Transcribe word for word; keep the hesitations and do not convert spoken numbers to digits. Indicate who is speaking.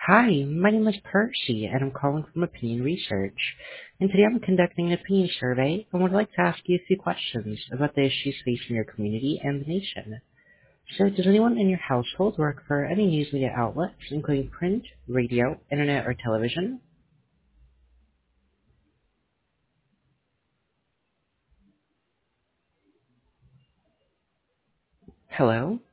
Speaker 1: Hi, my name is Percy, and I'm calling from Opinion Research. And today I'm conducting an opinion survey and would like to ask you a few questions about the issues facing your community and the nation. So, does anyone in your household work for any news media outlets, including print, radio, internet, or television? Hello?